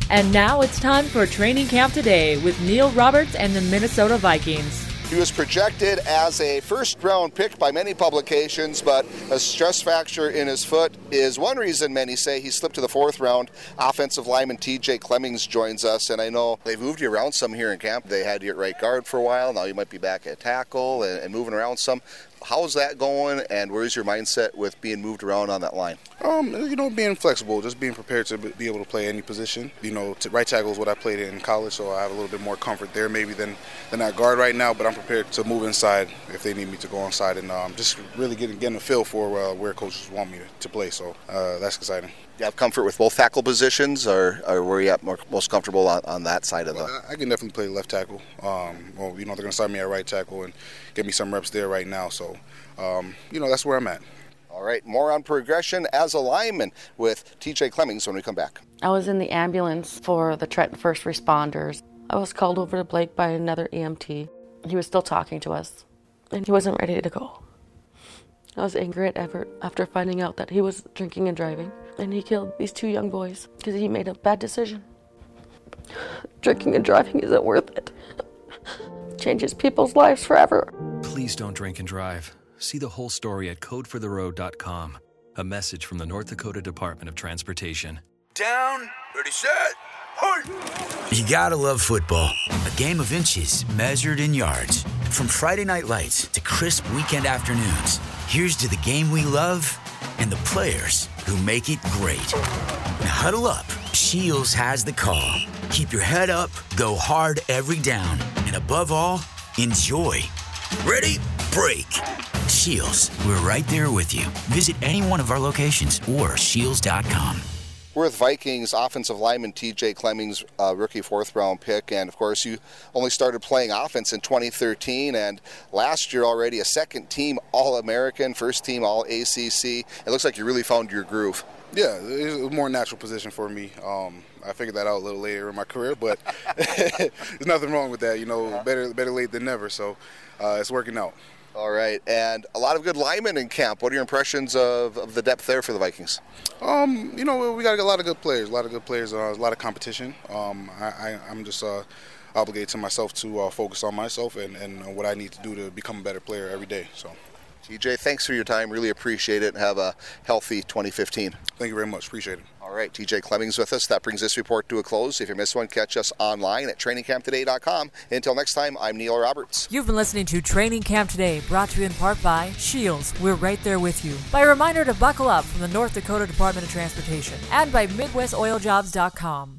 And now it's time for Training Camp Today with Neil Roberts and the Minnesota Vikings. He was projected as a first-round pick by many publications, but a stress fracture in his foot is one reason many say he slipped to the fourth round. Offensive lineman TJ Clemmings joins us, and I know they've moved you around some here in camp. They had you at right guard for a while. Now you might be back at tackle and moving around some. How's that going, and where's your mindset with being moved around on that line? Being flexible, just being prepared to be able to play any position. Right tackle is what I played in college, so I have a little bit more comfort there maybe than at guard right now, but I'm prepared to move inside if they need me to go inside, and just really getting a feel for where coaches want me to play, so that's exciting. Do you have comfort with both tackle positions, or where are you most comfortable on that side of the... I can definitely play left tackle. They're going to start me at right tackle and get me some reps there right now, so that's where I'm at. All right, more on progression as a lineman with TJ Clemmings when we come back. I was in the ambulance for the Trenton First Responders. I was called over to Blake by another EMT. He was still talking to us, and he wasn't ready to go. I was angry at Everett after finding out that he was drinking and driving, and he killed these two young boys because he made a bad decision. Drinking and driving isn't worth it. It changes people's lives forever. Please don't drink and drive. See the whole story at codefortheroad.com. A message from the North Dakota Department of Transportation. Down, ready, set, hold! You gotta love football. A game of inches measured in yards. From Friday night lights to crisp weekend afternoons, here's to the game we love and the players who make it great. Now huddle up. Shields has the call. Keep your head up, go hard every down, and above all, enjoy. Ready? Break. Shields, we're right there with you. Visit any one of our locations or shields.com. We're with Vikings offensive lineman TJ Clemmings, rookie fourth-round pick, and of course you only started playing offense in 2013, and last year already a second-team All-American, first-team All-ACC. It looks like you really found your groove. Yeah, it's a more natural position for me. I figured that out a little later in my career, but there's nothing wrong with that. Better late than never, so it's working out. All right, and a lot of good linemen in camp. What are your impressions of the depth there for the Vikings? We got a lot of good players, a lot of competition. I'm just obligated to myself to focus on myself and what I need to do to become a better player every day. So, TJ, thanks for your time. Really appreciate it, and have a healthy 2015. Thank you very much. Appreciate it. All right, TJ Clemmings with us. That brings this report to a close. If you missed one, catch us online at trainingcamptoday.com. Until next time, I'm Neil Roberts. You've been listening to Training Camp Today, brought to you in part by Shields. We're right there with you. By a reminder to buckle up from the North Dakota Department of Transportation, and by MidwestOilJobs.com.